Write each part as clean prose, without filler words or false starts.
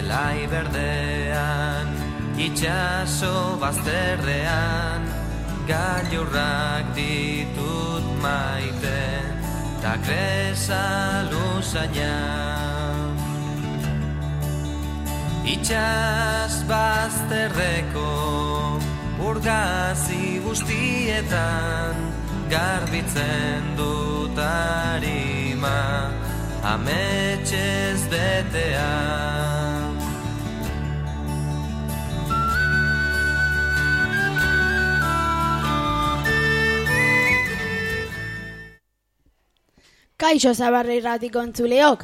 zelai berdean, itxaso bazterrean, gailurrak ditut maite, ta kresa luzaina. Itxas bazterreko urgazi guztietan, garbitzen dut arima, ametxez betea. Kaixo Zabarre Irratiko entzuleok.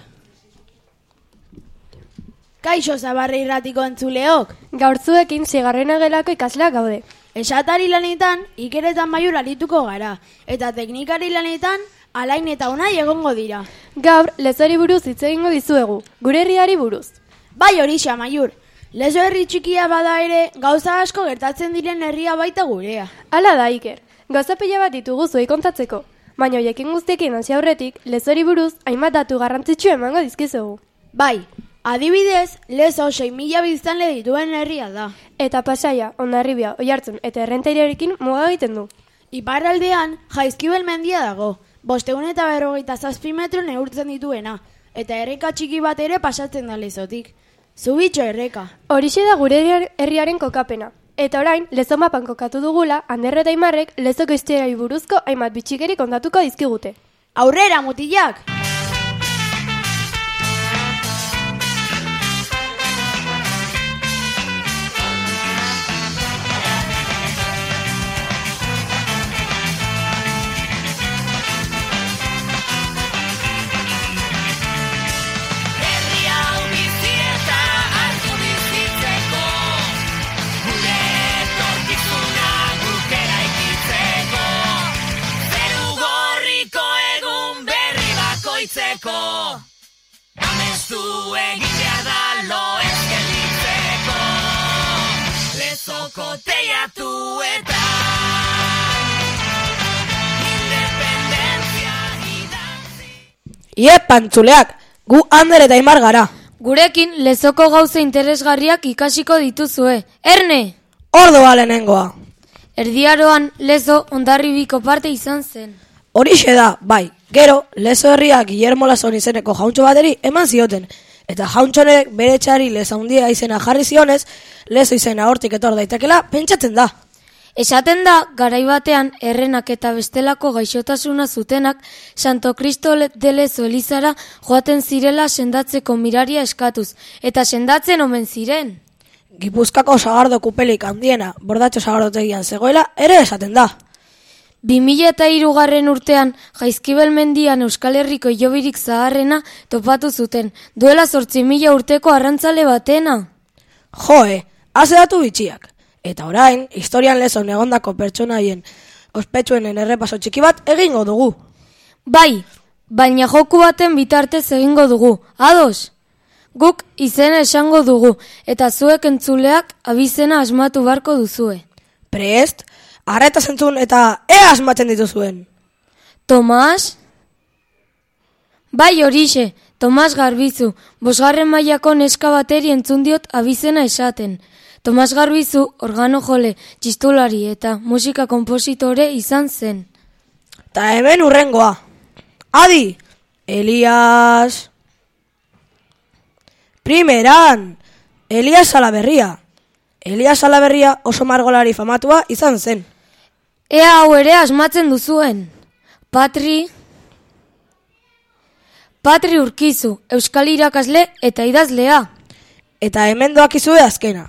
Kaixo Zabarre Irratiko entzuleok. Gaurtzuekin zigarrena gelako ikasleak gaude. Esatari lanetan Iker eta Maiur arituko gara, eta teknikari lanetan Alain eta Unai egongo dira. Gaur lezori buruz hitz egingo dizuegu, gure herriari buruz. Bai horixe, Maiur. Lezo herri txikia bada ere, gauza asko gertatzen diren herria baita gurea. Hala da, Iker. Gauza pila bat ditugu zuei kontatzeko. Baina hoiekin guztiekin hasi aurretik, lezori buruz hainbat datu garrantzitsu emango dizkizugu. Bai, adibidez, Lezo 6.000 biztanle dituen herria da. Eta Pasaia, Hondarribia, Oiartzun eta Errentairekin muga egiten du. Iparraldean Jaizkibel mendia dago, 557 metro neurtzen dituena, eta erreka txiki bat ere pasatzen da Lezotik. Zubitxo erreka. Horixe da gure herriaren kokapena. Eta orain, Lezo mapan kokatu dugula, Ander eta Aimarrek Lezoko historiari buruzko hainbat bitxikeri kontatuko dizkigute. Aurrera, mutilak! Amestu egitea da lo ez gelditzeko, Lezoko teiatu eta independentzia idatzi. Iepa, entzuleak, gu Ander eta Aimar gara. Gurekin Lezoko gauza interesgarriak ikasiko dituzue. Erne! Ordoa lehenengoa. Erdiaroan Lezo Hondarribiko parte izan zen. Horixe da, bai. Gero, Lezo herriak Guillermo Lazon izeneko jauntxo bateri eman zioten, eta jauntxonek bere txari Leza handia izena jarri zionez, Lezo izena hortik etor daitekela pentsatzen da. Esaten da, garai batean, errenak eta bestelako gaixotasuna zutenak Santo Cristo de Lezo elizara joaten zirela sendatzeko miraria eskatuz, eta sendatzen omen ziren. Gipuzkako sagardo kupelik handiena, Bordatxo sagardotegian zegoela, ere esaten da. 2003 urtean, Jaizkibel mendian Euskal Herriko hilobirik zaharrena topatu zuten, duela 8.000 urteko arrantzale batena. Joe, haze datu bitxiak. Eta orain, historian Lezon egondako pertsonaien ospetsuenen errepaso txiki bat egingo dugu. Bai, baina joku baten bitartez egingo dugu, ados? Guk izena esango dugu, eta zuek entzuleak abizena asmatu barko duzue. Prest? Arreta zentzun eta ea asmatzen dituzuen. Tomas? Bai horixe, Tomas Garbizu, 5. mailako neska bateri entzun diot abizena esaten. Tomas Garbizu, organo jole, txistulari eta musika kompositore izan zen. Ta hemen urrengoa. Adi, Elias. Primeran, Elias Salaberria. Elias Salaberria oso margolari famatua izan zen. Ea hau ere asmatzen duzuen. Patri Urkizu, euskal irakasle eta idazlea. Eta hemen doakizue azkena.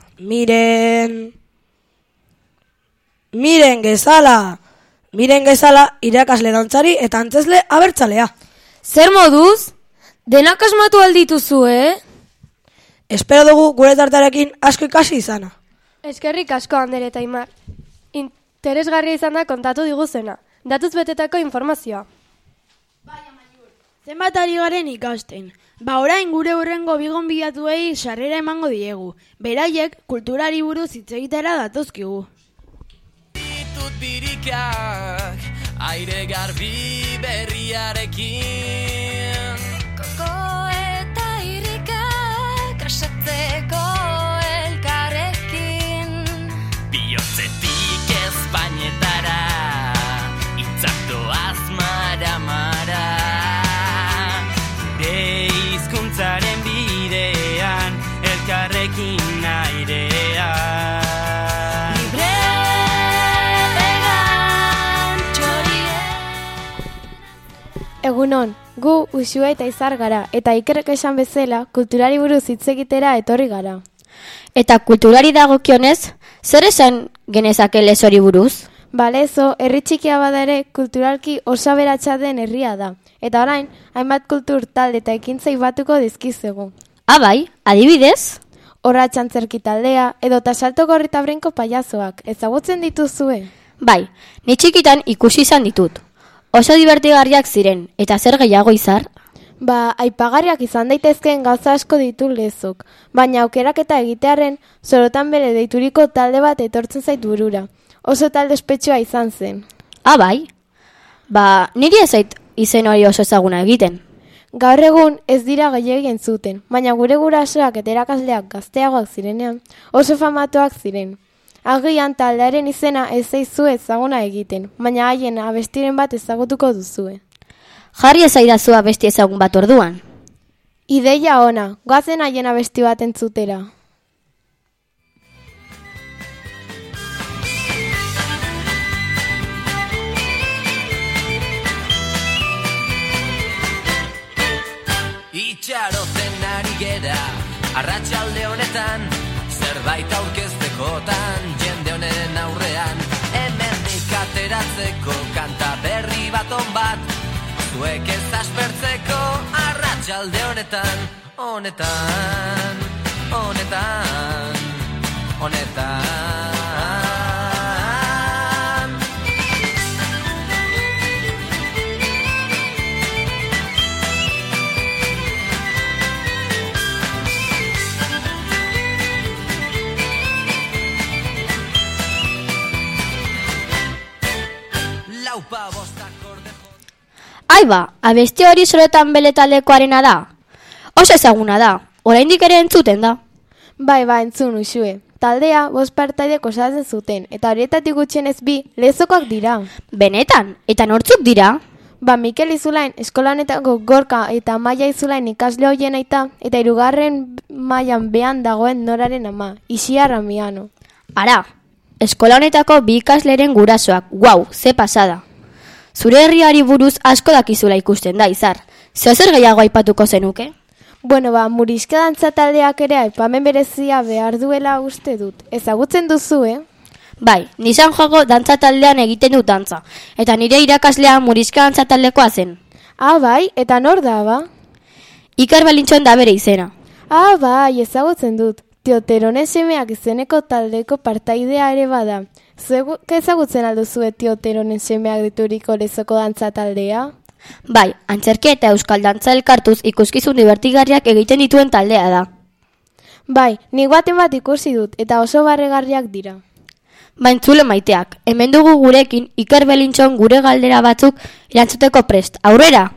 Miren Gezala irakasle dantzari eta antzesle abertzalea. Zer moduz? Denak asmatu aldituzue, Espero dugu gure tartarekin asko ikasi izana. Eskerrik asko, Ander eta Aimar. Interesgarria izan da kontatu diguzena. Datuz betetako informazioa. Baina, Maiur, zenbat ari garen ikasten. Orain gure hurrengo bigonbidatuei sarrera emango diegu. Beraiek kulturari buruz hitz egitera datozkigu. Ditut birikak, aire garbi berriarekin. Koko eta irikak asatzen Gozatzeko elkarrekin Bihotzetik ezpainetara Itzaktoaz mara-mara Gure hizkuntzaren bidean Elkarrekin airean libre egan txorien. Egunon, gu Uxue eta Izar gara, eta Ikerrek esan bezala, kulturari buruz hitz egitera etorri gara. Eta kulturari dagokionez, zer esan genezake Lezori buruz? Lezo, herri txikia bada ere, kulturalki oso aberatsa den herria da. Eta orain, hainbat kultur talde eta ekintzei batuko dizkizugu. Bai, adibidez? Horratx antzerki taldea, edo Salto Gorri eta Brenko pailazoak, ezagutzen dituzue? Bai, ni txikitan ikusi izan ditut. Oso divertigarriak ziren, eta zer gehiago Izar? Aipagarriak izan daitezkeen gauza asko ditu Lezok, baina aukeraketa egitearren, zorotan bere deituriko talde bat etortzen zait burura. Oso talde ospetsua izan zen. Bai? Niri ez zait izen hori oso ezaguna egiten. Gaur egun ez dira gehiegi entzuten, baina gure gurasoak eta erakasleak gazteagoak zirenean, oso famatuak ziren. Agian taldearen izena ez zaizu ezaguna egiten, baina haien abestiren bat ezagutuko duzue. Jarri ezaidazu abesti ezagun bat orduan. Ideia ona, goazen haien abesti bat entzutera. Itxaroten ari gera, arratsalde honetan, zerbait aurkeztekotan, jende honen aurrean, hemendik ateratzeko kanta berri bat on bat, zuek ez aspertzeko arratsalde honetan, honetan. Abesti hori Sorotan Bele taldekoarena da. Oso ezaguna da, oraindik ere entzuten da. Bai, entzun Uxue. Taldea 5 partaidek osatzen zuten, eta horietatik gutxienez 2 Lezokoak dira. Benetan, eta nortzuk dira? Mikel Izulain, eskola honetako Gorka eta Maia Izulain ikasle hoien aita, eta 3. mailan behan dagoen Noraren ama, Ixia Ramiano. Ara, eskola honetako 2 ikasleren gurasoak, guau, ze pasada. Zure herriari buruz asko dakizula ikusten da, Izar. Zer gehiago aipatuko zenuke? Muriska dantza taldeak ere aipamen berezia behar duela uste dut. Ezagutzen duzu, Bai, nizan joago dantza taldean egiten dut dantza. Eta nire irakaslea Muriska dantza taldekoa zen. Bai, eta nor da, Iker Belintxon da bere izena. Bai, ezagutzen dut. Tioteronen semeak izeneko taldeko partaidea ere bada. Zuek ezagutzen alduzue Tioteronen semeak dituriko Lezoko dantza taldea? Bai, antzerki eta euskal dantza elkartuz ikuskizun divertigarriak egiten dituen taldea da. Bai, nik baten bat ikusi dut, eta oso barregarriak dira. Entzule maiteak, hemen dugu gurekin Iker Belintxon gure galdera batzuk erantzuteko prest. Aurrera!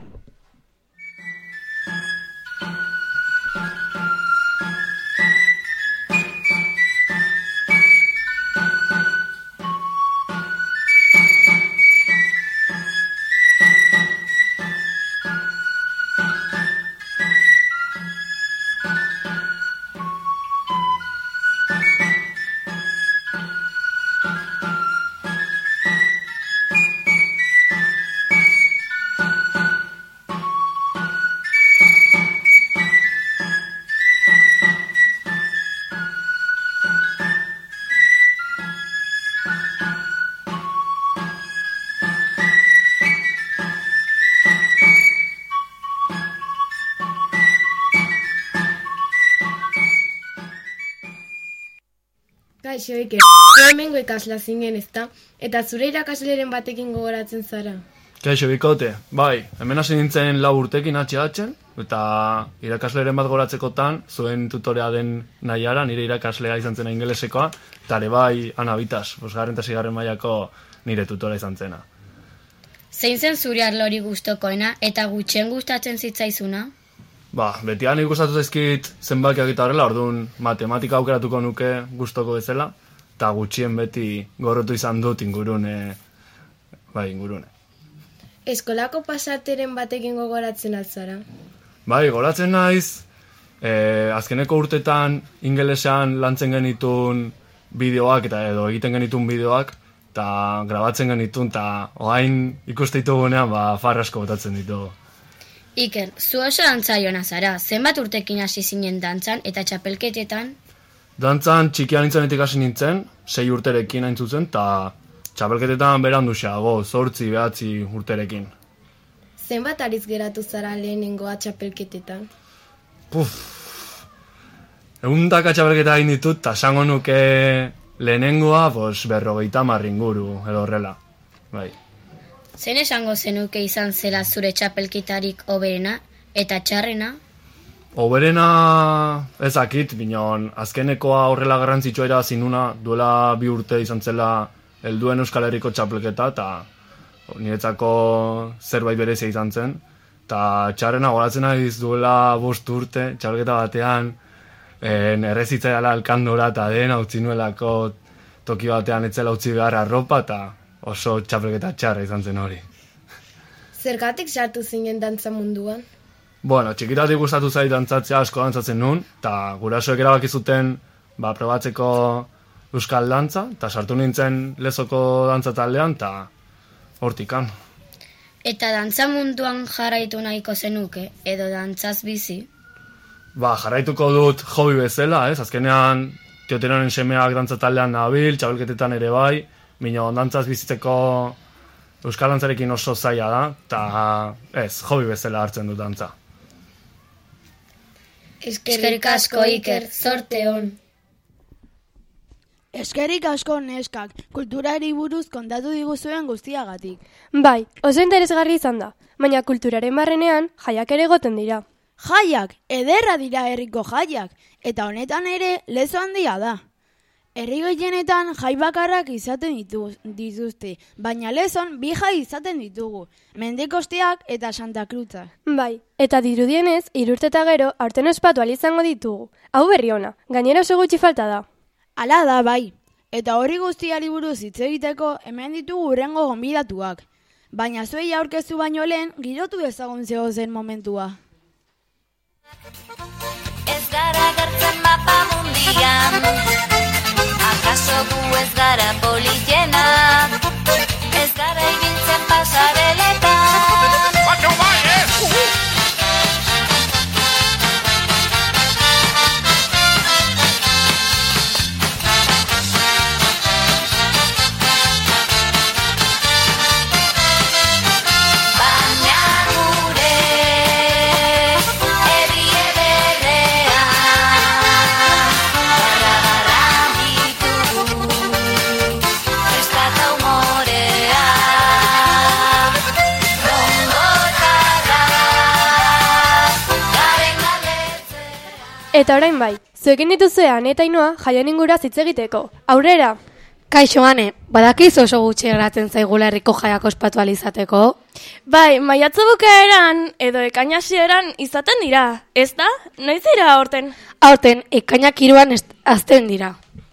Kaixo, Iker, hemengo ikasla zinen ezta, eta zure irakasleren batekin gogoratzen zara. Kaixo, bikote, bai, hemen hasi nintzen 4 urtekin atxeatzen, eta irakasleren bat goratzekotan, zuen tutorea den Naiara, nire irakaslea izan zena ingelesekoa, eta ere bai, Ana Bitas, 5. eta 6. mailako nire tutora izan zena. Zein zen zure arlori gustokoena eta gutxien gustatzen zitzaizuna? Betian ikustatu zaizkit zenbakiak eta horrela, orduan matematika aukeratuko nuke gustoko bezala, eta gutxien beti gorrotu izan dut ingurune. Eskolako pasateren batekin gogoratzen altzara? Goratzen naiz, azkeneko urtetan ingelesean lantzen genitun bideoak eta edo egiten genitun bideoak, eta grabatzen genitun, eta orain ikuste ditugunean, farrasko botatzen ditugu. Iker, zu oso dantzaiona zara, zenbat urtekin hasi zinen dantzan eta txapelketetan? Dantzan txikian nintzenetik hasi nintzen, 6 urterekin hain zuzen, eta txapelketetan berandu xeago, 8-9 urterekin. Zenbat ariz geratu zara lehenengoa txapelketetan? Ehundaka txapelketa egin ditut, eta esango nuke lehenengoa 50 inguru, edo horrela. Zen esango zenuke izan zela zure txapelketarik hoberena eta txarrena? Hoberena ezakit, binon azkenekoa horrela garrantzitsua irabazi nuna, duela 2 urte izan zela helduen Euskal Herriko txapelketa, eta niretzako zerbait berezia izan zen. Eta txarrena goratzen naiz duela 5 urte, txapelketa batean, errezitza dela alkandora eta dena utzi nuelako toki batean etzela utzi behar arropa, eta oso txapelketa txarra izan zen hori. Zergatik sartu zinen dantza munduan? Txikitatik gustatu zait dantzatzea, asko dantzatzen nun, eta gurasoek erabaki zuten probatzeko euskal dantza, eta sartu nintzen Lezoko dantza taldean, eta hortikan. Eta dantza munduan jarraitu nahiko zenuke, edo dantzaz bizi? Jarraituko dut hobi bezala, azkenean Teoteronen semeak dantza taldean nabil, txabelketetan ere bai, minon dantzaz bizitzeko euskal dantzarekin oso zaila da, eta hobi bezala hartzen dut dantza. Eskerrik asko, Iker, zorte hon. Eskerrik asko neskak, kulturari buruz kontatu diguzuen guztiagatik. Bai, oso interesgarri izan da, baina kulturaren barrenean jaiak ere egoten dira. Jaiak, ederra dira herriko jaiak, eta honetan ere lezo handia da. Herri gehienetan jai bakarrak izaten dituzte, baina Lezon 2 jai izaten ditugu, Mendikosteak eta Santa Cruzak. Bai, eta dirudienez, 3 urte eta gero, aurten ospatu izango ditugu. Hau berri ona, gainera oso gutxi falta da. Hala da, bai. Eta horri guztiari buruz hitz egiteko hemen ditugu hurrengo gonbidatuak. Baina zuei aurkeztu baino lehen, girotu dezagun zen momentua. Ez gara gertzen mapa mundian, akaso gu ez gara politena, ez gara ibiltzen pasareletan. Baina bai, Eta orain bai, zuekin dituzuean eta Ainoa jaian inguraz hitz egiteko. Aurrera! Kaixo, Ane, badakiz oso gutxi geratzen zaigula herriko jaiak ospatu izateko? Bai, maiatza bukaeran edo ekaina hasieran izaten dira, ez da? Noiz dira aurten? Aurten, ekainak 3 azten dira.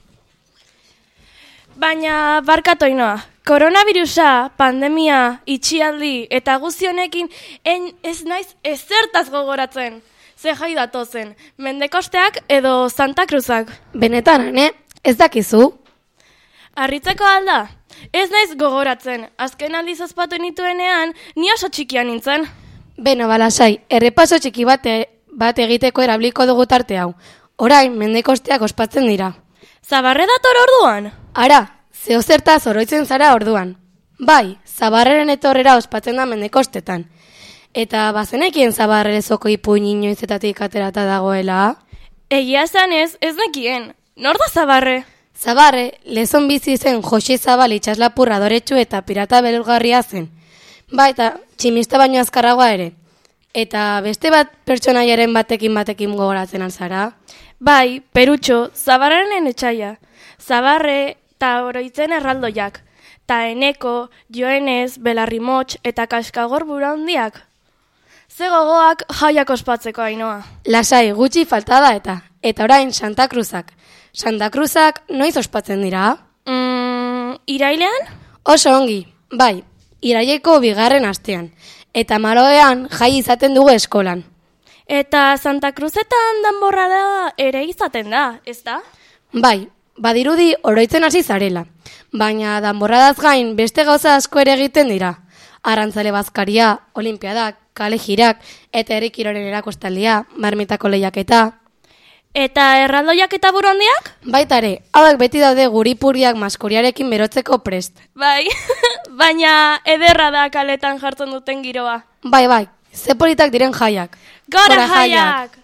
Baina, barkatu Ainoa, koronavirusa, pandemia, itxialdi eta guzti honekin ez naiz ezertaz gogoratzen. Ze jai datozen, Mendekosteak edo Santa Cruzak. Benetan, Ane, ez dakizu? Harritzeko alda, ez naiz gogoratzen, azken aldiz ospatu nituenean, ni oso txikia nintzen. Beno, balasai, errepaso txiki bat egiteko erabliko dugu tarte hau. Orain, Mendekosteak ospatzen dira. Zabarre dator orduan? Ara, zeo zertaz oroitzen zara orduan. Bai, Zabarreren etorrera ospatzen da Mendekostetan. Eta bazenekien Zabarre Lezoko ipuin inoizetatik aterata dagoela? Egia zanez, ez nekien. Nor da Zabarre? Zabarre, Lezon bizi zen Joxe Zabal itxaslapurra adoretsu eta pirata belurgarria zen. Ba, eta tximista baino azkarragoa ere. Eta beste bat pertsonaiaren batekin gogoratzen alzara? Bai, Perutxo, Zabarrenen etxaia. Zabarre eta oroitzen erraldoiak. Ta Eneko, Joenez, Belarrimotx eta Kaskagor bura handiak. Ze gogoak jaiak ospatzeko, Ainoa. Lasai, gutxi falta da eta. Eta orain Santa Cruzak. Santa Cruzak noiz ospatzen dira? Irailean? Oso ongi, bai, iraileko 2. astean. Eta maroean jai izaten dugu eskolan. Eta Santa Cruzetan danborrada ere izaten da, ez da? Bai, badirudi oroitzen hasi zarela. Baina danborradaz gain beste gauza asko ere egiten dira. Arrantzale bazkaria, olimpiadak, kale jirak, eta herri kirolen erakostaldia, marmitako lehiaketa. Eta erraldoiak eta burondiak? Baitare, hauek beti daude guripuriak maskoriarekin berotzeko prest. Bai, baina ederra da kaletan jartzen duten giroa. Bai, ze politak diren jaiak. Gora jaiak!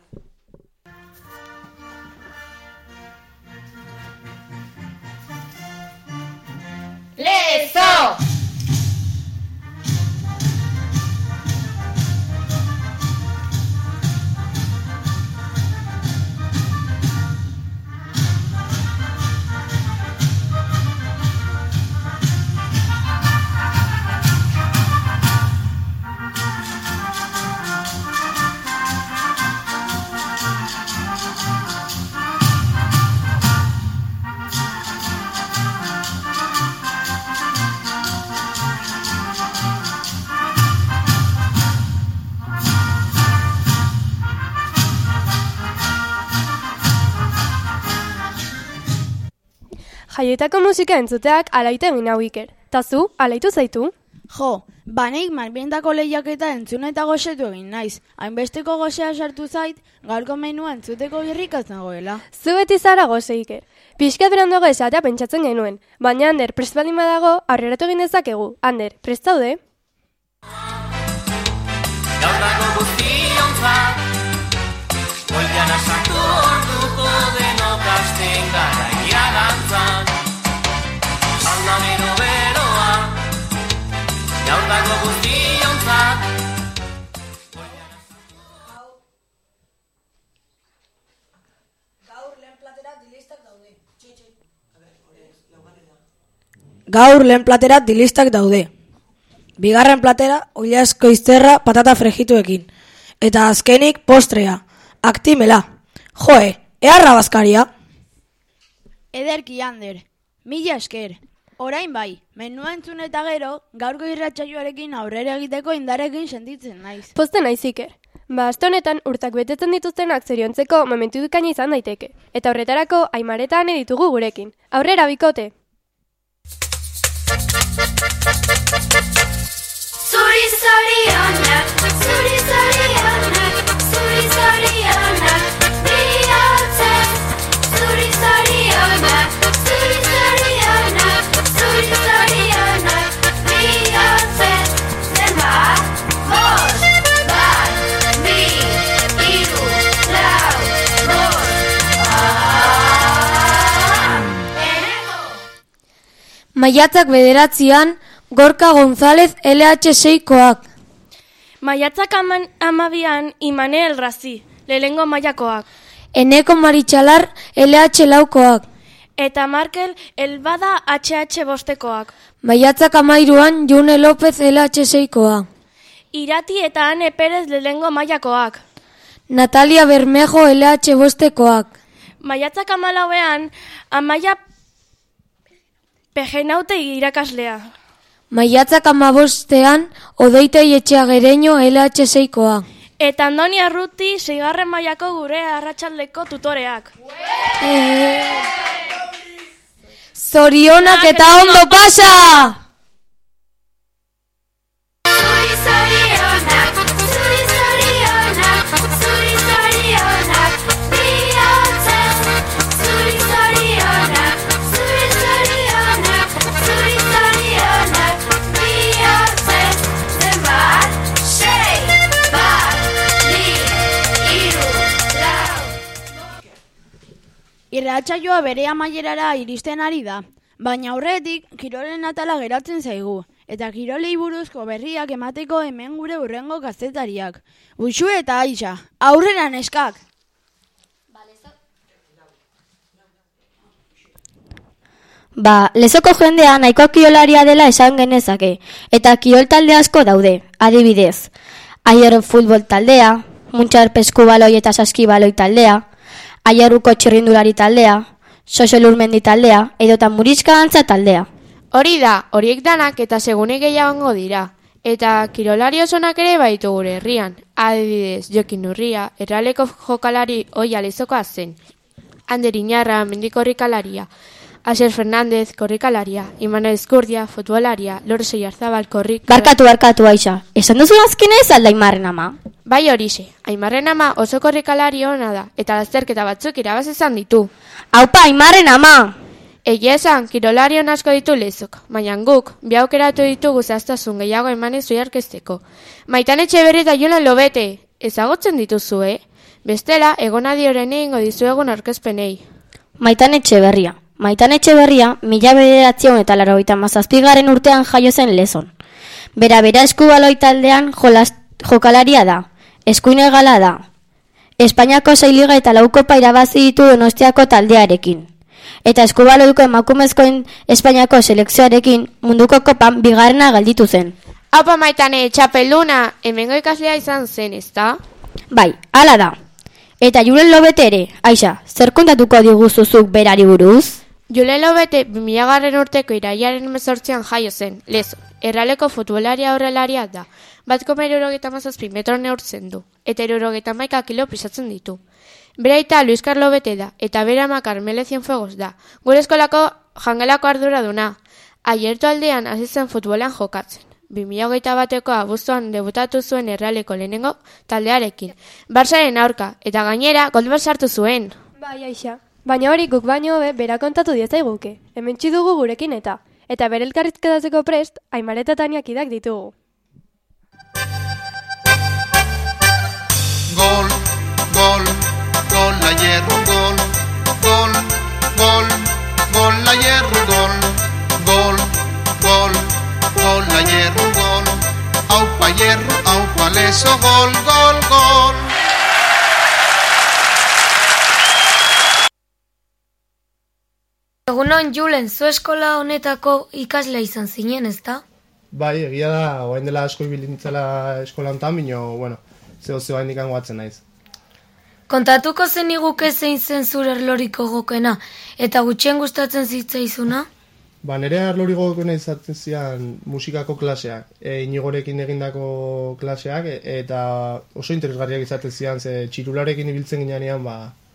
Lezo! Jaietako musika entzuteak alaite egin hau Iker. Ta zu, alaitu zaitu? Jo, baneik marbientako lehiaketa entzun eta goxetu egin naiz. Hainbesteko goxea sartu zait, gaurko menua entzuteko birrikaz nagoela. Zu beti zara goze Iker. Pixkat beranduago esatea pentsatzen genuen. Baina Ander, prest baldin badago, aurreratu egin dezakegu. Ander, prest zaude? Gaur dago guztiontzat, goian asartu orduko denok asten gara ialantzan. Aldameno beroa, gaur dago guztiontzat. Gaur lehen platerat dilistak daude. Bigarren platera, oilasko izterra patata frejituekin. Eta azkenik postrea, aktimela. Joe, eharra bazkaria. Ederki, Ander, mila esker. Orain bai, menua entzun eta gero, gaurko irratsaioarekin aurrera egiteko indarekin sentitzen naiz. Pozten naiz Iker. Aste honetan urtak betetzen dituztenak zoriontzeko momentu bikaina izan daiteke. Eta horretarako Aimaretan ditugu gurekin. Aurrera bikote! Zuri zorionak, zuri zorionak, zuri zorionak, bihotzez. Zuri zorionak, zuri zorionak, zuri zorionak, bihotzez. Zenbat, bost, bat, bi, hiru, lau, bost, Maiatzak 9 Gorka González LH6koak. Maiatzak 12 Imanel Razi, lehengo mailakoak. Eneko Maritxalar LH4koak. Eta Markel Elbada HH5koak. Maiatzak 13 June López LH6koa. Irati eta Ane Perez lehengo mailakoak. Natalia Bermejo LH5koak. Maiatzak 14 Amaia Pejenaute irakaslea. Maiatzak 15 Odeitei Etxeagereño LH6koa. Eta Andoni Arruti 6. mailako gure arratsaldeko tutoreak. Zorionak eta ondo pasa! zuri zorionak, zuri zorionak, zuri zorionak, bihotzez. Zuri zorionak, zuri zorionak, zuri zorionak, bihotzez. Zenbat, 6, bat, bi, hiru, lau. Irratsaioa bere amaierara iristen ari da, baina aurretik kirolen atala geratzen zaigu, eta kirolei buruzko berriak emateko hemen gure hurrengo kazetariak. Uxue eta Aixa, aurrera neskak! Lezoko jendea nahiko kirolaria dela esan genezake, eta kirol talde asko daude, adibidez. Aier futbol taldea, Muntxar peskubaloi eta saskibaloi taldea, Aierruko txirrindulari taldea, Xoxo Lurmendi taldea, edota Muriska Antza taldea. Hori da, horiek danak eta segune gehiago dira. Eta kirolari osonak ere baitu gure herrian. Adibidez, Jokin Urria, Erraleko jokalari Oia Lezokoa zen. Ander Iñarra, mendiko korrikalaria. Asier Fernandez, korrikalaria. Imanol Ezkurdia, futbolaria. Lorso Iarzabal, Barkatu, Aixa. Esan duzu azkenez alda Aimarren ama? Bai horixe, Aimarren ama oso korrikalari ona da, eta lasterketa batzuk irabaz izan ditu. Aupa, Aimarren ama! Egia esan, kirolarion asko ditu Lezok, baina guk, bi aukeratu ditugu zehaztasun gehiago emanez zui arkezteko. Maitane Etxeberri eta Julen Lobete, ezagutzen dituzu, Bestela, egonadioren egingo dizuegun aurkezpenei. Maitane Etxeberria, 1987 urtean jaio zen Lezon. Bera eskubaloi taldean jokalaria da, eskuine gala da. Espainiako 6 liga eta 4 kopa irabazi ditu Donostiako taldearekin. Eta eskubaloiko emakumezkoen Espainiako selekzioarekin munduko kopan 2. galditu zen. Apa Maitane, txapelduna, hemengo ikaslea izan zen, ezta? Bai, hala da. Eta Julen Lobete ere, Aixa, zer kontatuko diguzuzuk berari buruz? Julen Lobete 2000 urteko irailaren 18an jaio zen, Lezon. Erraleko futbolaria horrelaria da. 1,77 metro neurtzen du, eta 71 kilo pisatzen ditu. Bere aita Luis Carlo Bete da, eta bere ama Carmele Cienfuegos da. Gure eskolako jangelako arduraduna. Aiertu aldean hasi zen futbolan jokatzen. 2021ko abuztuan debutatu zuen Erraleko lehenengo taldearekin. Barsaren aurka, eta gainera gol bat sartu zuen. Bai, Aixa. Baina hori guk baino bera kontatu diezaiguke. Hementsi dugu gurekin eta bere elkarrizketatzeko prest, Aimar eta Taniak idak ditugu. Gol, gol, gol la hierro, gol, gol, gol, gol la hierro, gol, gol, gol, gol la hierro, gol, aupa hierro, aupa Lezo, gol, gol, gol. Egunon, Julen, zu eskola honetako ikaslea izan zinen, ezta? Bai, egia da, orain dela asko ibilintzela eskola honetan, bino, bueno, zeo indikan guatzen naiz. Kontatuko zen iguke zein zen zure erloriko gokena, eta gutxien gustatzen zitzaizuna? Ba, nire erloriko gokena izaten zian musikako klaseak, Inigorekin egindako klaseak, eta oso interesgarriak izaten zian, ze txirularekin ibiltzen ginean,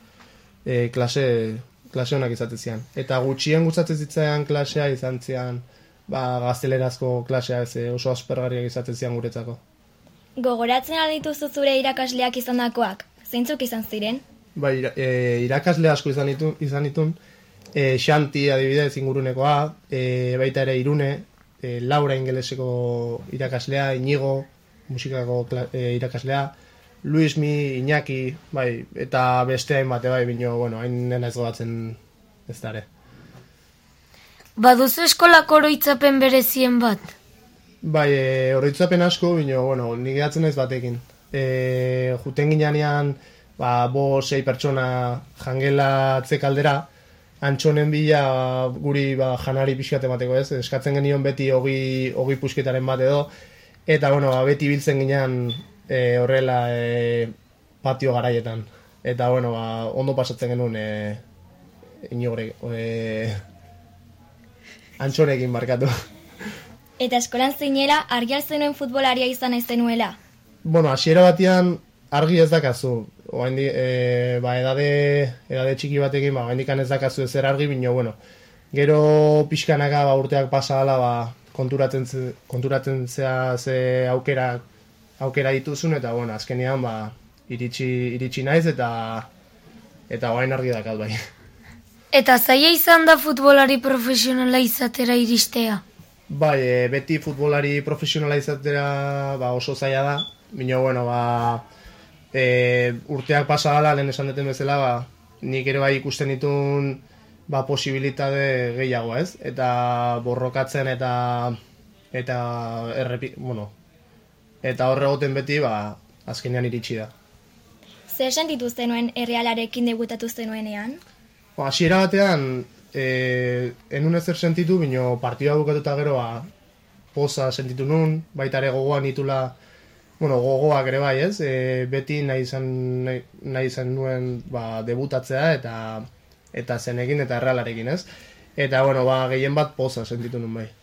klase honak izaten zian. Eta gutxien gustatzen zitzaian klasea izan zian, gaztelerazko klasea, oso aspergarriak izaten zian guretzako. Gogoratzen aldituzu zure irakasleak izandakoak, zeintzuk izan ziren? Ba, irakasle asko izan ditun, Xanti adibidez ingurunekoa, baita ere Irune, Laura ingeleseko irakaslea, Inigo musikako irakaslea, Luismi, Iñaki, bai, eta beste hainbate, bai, bino, bueno, hain nena ez gogatzen ez dare. Baduzu eskolako oroitzapen berezien bat? Bai, oroitzapen asko, bino, bueno, nik edatzen ez batekin. Juten ginean, 5-6 pertsona jangela kaldera, antxonen bila guri janari pixkat emateko ez, eskatzen genion beti ogi pusketaren bat edo, eta, bueno, beti biltzen ginean horrela patio garaietan. Eta, bueno, ondo pasatzen genuen antxonekin markatu. Eta eskolan zinela argi zenuen futbolaria izan ez zenuela? Bueno, hasiera batean argi ez dakazu. Edade txiki batekin, oraindik ez dakazu ezer argi, bino, bueno, gero pixkanaka urteak pasa dela, konturatzen zea ze aukera dituzun, eta, bueno, azkenean, iritsi naiz, eta orain argi dakat, bai. Eta zaila izan da futbolari profesionala izatera iristea? Bai, beti futbolari profesionala izatera oso zaila da, bino, bueno, urteak pasa dela, lehen esan duten bezala, nik ere bai ikusten ditun posibilitate gehiago, ez? Eta borrokatzen eta horregoten beti, azkenean iritsi da. Zer sentitu zenuen Errealarekin debutatu zenuenean? Hasiera batean, enun ezer sentitu, bino partida bukatuta gero, poza sentitu nun, baita ere gogoan itula gogoak ere bai, ez? Beti nahi izan nuen debutatzea eta zenekin eta Errealarekin, ez? Eta, gehien bat poza sentitu nun bai.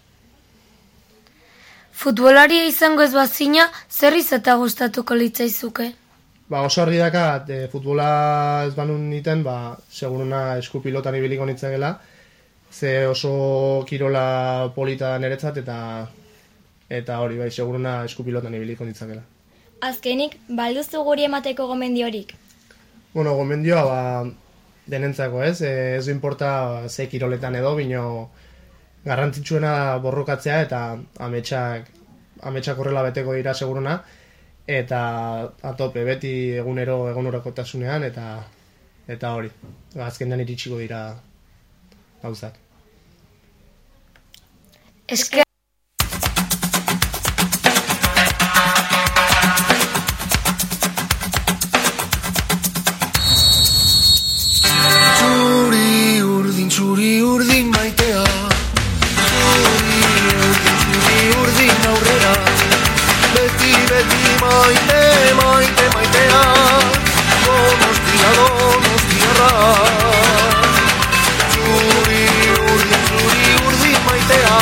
Futbolaria izango ez bazina, zer izata gustatuko litzaizuke? Oso argi dakat, futbola ez banun niten, seguruna eskupilotan ibiliko nitzakela, ze oso kirola polita niretzat eta hori, seguruna eskupilotan ibiliko nitzakela. Azkenik, balduzu guri emateko gomendiorik? Gomendioa, denentzako, ez? Ez du importa ze kiroletan edo, bino garrantzitsuena borrokatzea eta ametsak horrela beteko dira seguruna, eta atope beti egunerokotasunean eta hori. Azkenean iritsiko dira gauzak. Txuri urdin maitea, txuri urdin aurrera, beti maitea, donostiarra. Txuri urdin maitea,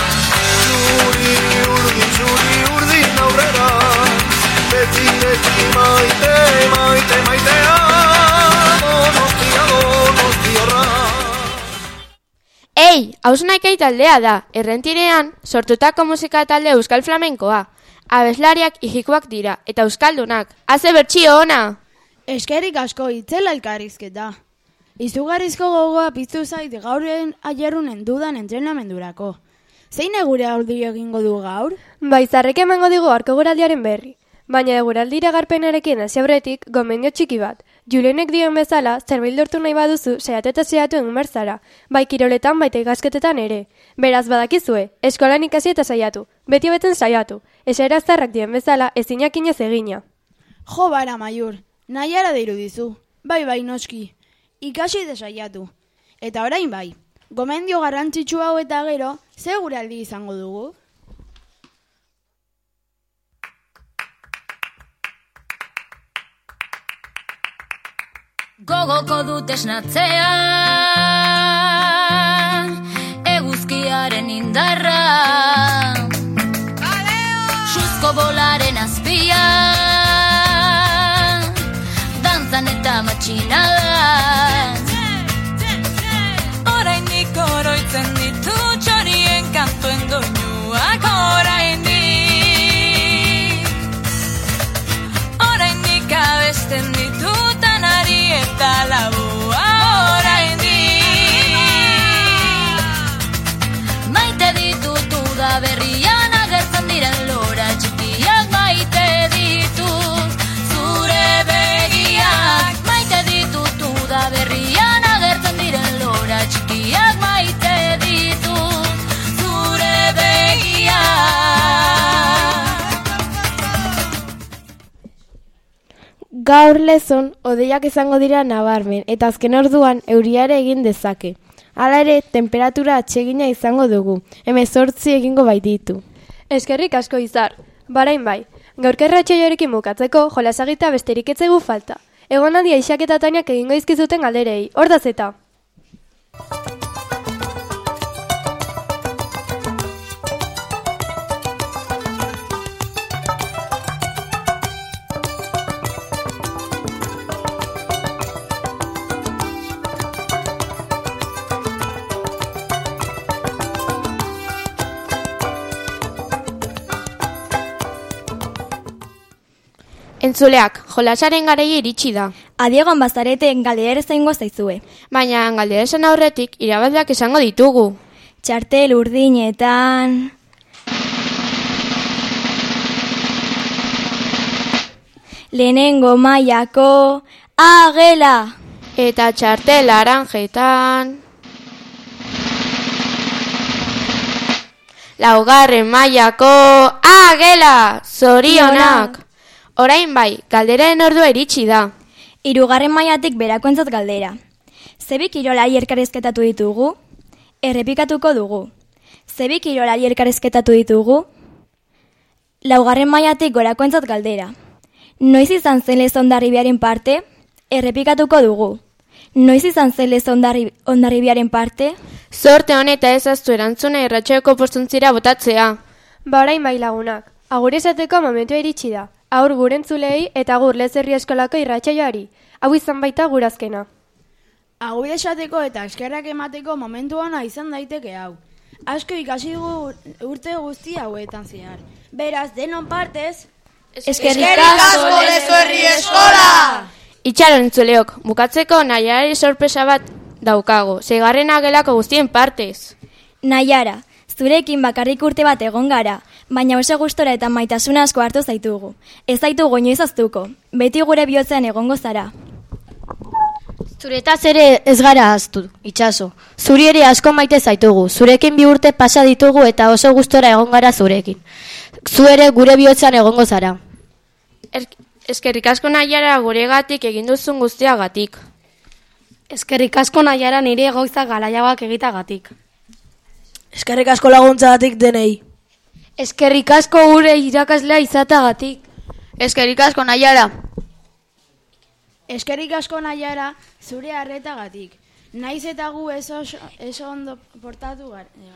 txuri urdin aurrera, beti maitea, donostiarra. Ei, hausnaikei taldea da, Errentirean sortutako musika talde euskal flamenkoa. Abeslariak hijikoak dira, eta euskaldunak. Haze bertsio ona! Eskerrik asko itzela elkarrizketa. Izugarrizko gogoa piztu zait gauren aierrunen dudan entrenamendurako. Zein egure aurdio egingo du gaur? Baizarrek emango digu arko guraldiaren berri. Baina eguraldira garpenarekin hasi aurretik gomendio txiki bat. Julenek dioen bezala, zerbait lortu nahi baduzu, saiatu eta saiatu egin behar zara. Bai kiroletan, baita ikasketetan ere. Beraz badakizue, eskolan ikasi eta saiatu. Beti beten saiatu. Esaeraztarrak dien bezala, ezinak inez egina. Jo bara, Maiur, nahiara deiru dizu. Bai noski, ikasi eta saiatu. Eta orain bai, gomendio garrantzitsu hau eta gero, ze guraldi izango dugu? Gogoko dut esnatzea, eguzkiaren indarra, suzko bolaren azpia, dantzan eta matxinadan. Oraindik oroitzen ditu txorien kantuen doinuak, oraindik abesten ditutan ari eta laboa oraindik. Maite ditutu da berrian agertzen diren lora txikiak, maite ditut zure begiak. Maite ditutu da berrian agertzen diren lora txikiak, maite ditut zure begiak. Gaur lezon, hodeiak izango dira nabarmen, eta azken orduan euriare egin dezake. Hala ere, temperatura atsegina izango dugu, 18 egingo baititu. Eskerrik asko Izar, barain bai. Gaurkerratxoiorekin bukatzeko jolasagita besterik etzegu falta. Egonaldi Aixak eta Taniak egingo izkizuten galderei, hor da zeta. Entzuleak, jolasaren garaia iritsi da. Adiegon bazarete galdera zaingo zaizue. Baina galdera esan aurretik irabazleak esango ditugu. Txartel urdinetan... Lehenengo mailako agela. Eta txartel laranjetan... Laugarren mailako agela. Zorionak! Orain bai, galderaren ordua iritsi da. 3. mailatik berakoentzat galdera. Zebi kirolari elkarrizketatu ditugu? Errepikatuko dugu. Zebi kirolari elkarrizketatu ditugu? laugarren mailatik gorakoentzat galdera. Noiz izan zen Lezo Hondarribiaren parte? Errepikatuko dugu. Noiz izan zen Lezo Hondarribiaren parte? Zorte honeta ezaztu erantzuna irratsaioko postontzira botatzea. Ba orain bai lagunak, agur esateko momentua iritsi da. Agur gurentzulei eta agur Lezo Herri Eskolako irratsaioari. Hau izan baita gurazkena. Agur esateko eta eskerrak emateko momentu ona izan daiteke hau. Asko ikasi dugu urte guzti hauetan zehar. Beraz, denon partez... Eskerrik asko Lezo Herri Eskola! Itxaron entzuleok, bukatzeko Naiarari sorpresa bat daukago, 6. gelako guztien partez. Naiara, zurekin bakarrik urte bat egon gara, baina oso gustora eta maitasuna asko hartu zaitugu. Ez zaitugu inoiz ahaztuko, beti gure bihotzean egongo zara. Zuretaz ere ez gara ahaztu, itxaso. Zuri ere asko maite zaitugu, zurekin 2 urte pasa ditugu eta oso gustora egon gara zurekin. Zu ere gure bihotzean egongo zara. Eskerrik asko Naiara guregatik egin duzun guztiagatik. Eskerrik asko Naiara nire egoitza garaiagoak egitagatik. Eskerrik asko laguntzagatik denei. Eskerrik asko gure irakaslea izatagatik. Eskerrik asko Naiara. Eskerrik asko Naiara zure arretagatik. Naiz eta gu ez ondo portatu garen.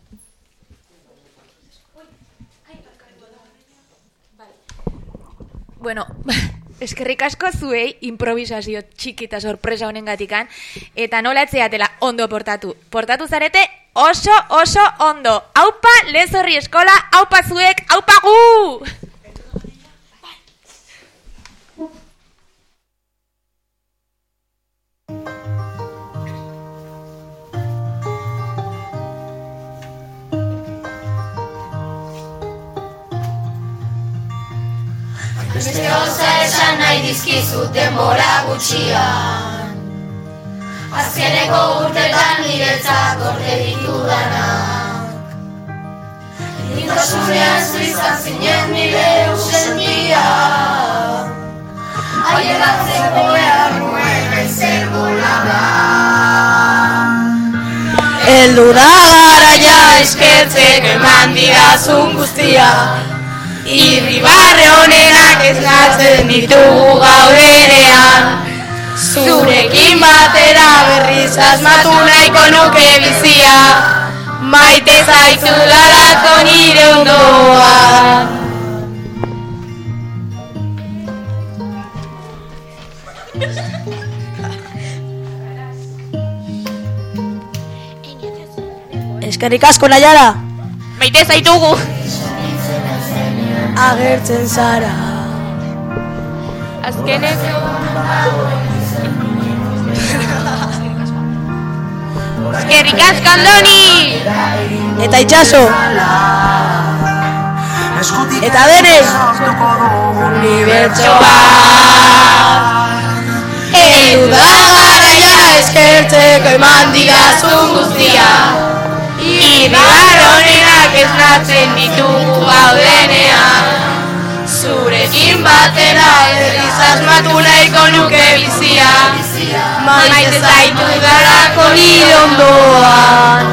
Bueno, eskerrik asko zuei improvisazio txiki eta sorpresa honengatikan eta nola etzeatela ondo portatu. Portatu zarete oso ondo. Aupa Lezo Herri Eskola, aupa zuek, aupa gu! Beste gauza esan nahi dizkizut denbora gutxian. Azkeneko urtetan niretzat gorde ditudanak. Nintasunean zu izan zinen nire ausentia. Ailegatzeko behar nuen aizen bolada. Heldu da garaia eskertzeko eman didazun guztia. Irribarre honenak esnatzen ditugu gaudenean. Zurekin batera berriz asmatu nahiko nuke bizia. Maite zaitu dalako nire ondoan. Eskerrik asko Naiara. Maite zaitugu. Agertzen zara. Azkeneko Eskerrik asko Andoni. Eta itxaso. Eta denei. Unibertsoa. Heldu da garaia eskertzeko eman didazun guztia. Irribarre honenak esnatzen ditugu gaudenean. Zurekin batera berriz asmatu nahiko nuke bizia. Maite zaitu dalako nire ondoan.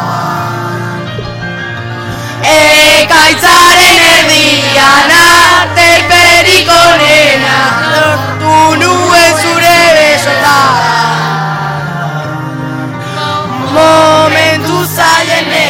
Ekaitzaren erdian arteperik onena lortu nuen zure besotan. Momentu zailen